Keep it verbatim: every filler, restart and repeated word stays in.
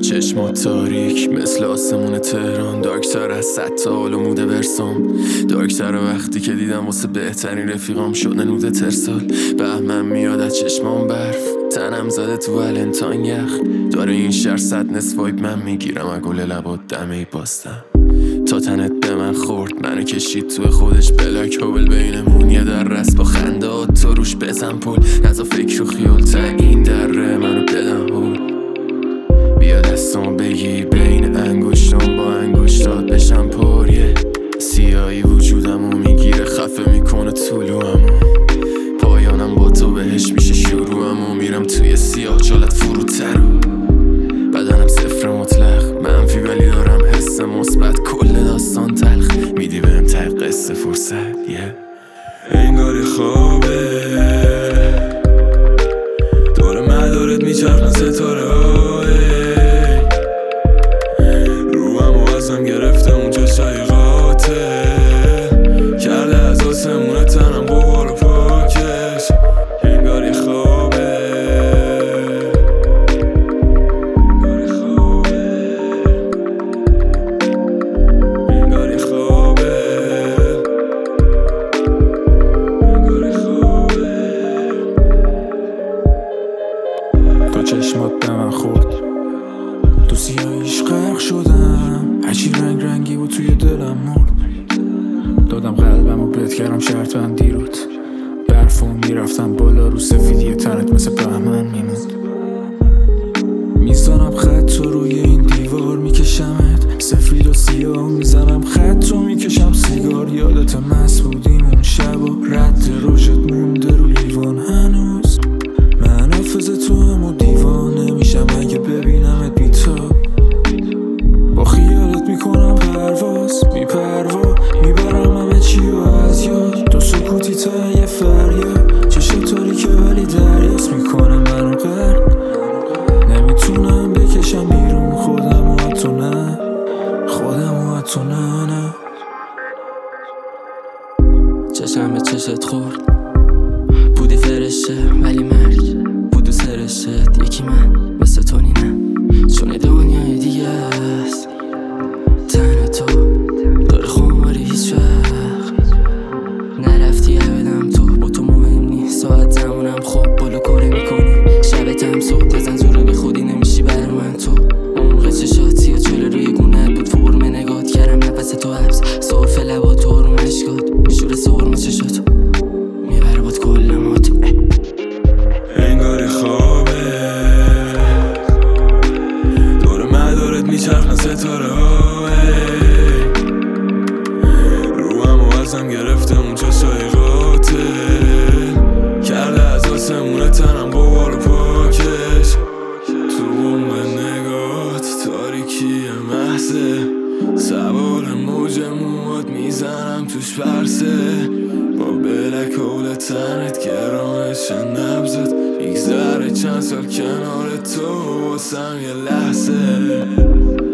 چشمات تاریک مثل آسمون تهران، دارکتر از صد تا حال و مود ورسام، دارکتر وقتی که دیدم واسه بهترین رفیقام شده نود ترسال. بهمن میاد از چشمام برف، تنم زده تو ولنتاین یخ، داره این شهر صد نصف وایب من میگیرم اگل لبات دمه باستم. تا تنت به من خورد منو کشید توی خودش، بلاک هول بینمون یه در رست با خندات تو روش بزن پل، نزا فکر و خیال تا این دره منو بدن هول. بیا دستم بگیر بین انگشتام با انگشتات بشم پریه، سیاهی وجودمو میگیره خفه میکنه طولوامو، پایانم با تو بهش میشه شروعمو، میرم توی سیاه جالت فروتر، بدنم صفر مطلق منفی ولی دارم حس مثبت، کل داستان تلخ میدی بهم ته قصه فرصت yeah. انگاری خوابه دور مدارت میچرخن ستاره های روحم و ازم گرفته اونجا شایقاته، کرده از آسمونه تنم بغار و پاکش. انگاری خوابه انگاری خوابه انگاری خوابه انگاری خوابه. تو چشمات به من خورد، تو سیاهیش غرق شدم، هرچی رنگ رنگی بود توی دلم مرد، دادم قلبم و بهت کردم شرط بندی روت، برفون میرفتم بالا رو سفیدی تنت مثل بهمن میموند، میزنم خط تو روی این دیوار میکشمت سفید و سیاه، میزنم خط تو میکشم سیگار، یادت مست بودیم اون شب و رد روشت مونده رو لیوان هنوز، من حافظ تو هم و دیوانه میشم اگه ببینمت بیتاب، با خیالت میکنم پرواز میپروا میبرم همه چی و از یاد، تو سکوتی تا یه فریاد، چشم تاریکه ولی دریاست میکنم منو غرق، نمیتونم بکشم بیرون خودم و تو نه خودم و تو نه نه. چشم به چشت خورد، بودی فرشه ولی مرگ بود و سرشت، یکی من مثل تو نینم چون دنیای دیگه است، تن تو داره خماری هیچ وقت نرفتی ابدم، تو با تو مهم نی ساعت زمانم خوب بلو کره میکنی، شبتم صبح بزن زوره به خودی نمیشی بر من، تو عمق چشاتی و چله روی گونه بود فرم نگات، کردم نفس تو حبس صرف لبات تو رو مشکات میشوره سرم چشاتو میبره باد کلمات. انگاری خوابه دور مدارت میچرخن ستاره های روحم و ازم گرفته اونجا شایقاته، کرده از آسمونه تنم بغار و پاکش، تو بوم نگات تاریکی محضه، سوار موج موات میزنم توش پرسه، با بلک هول تنت گرانش نبزت، میگذره چند سال کنار تو واسم یه لحظه.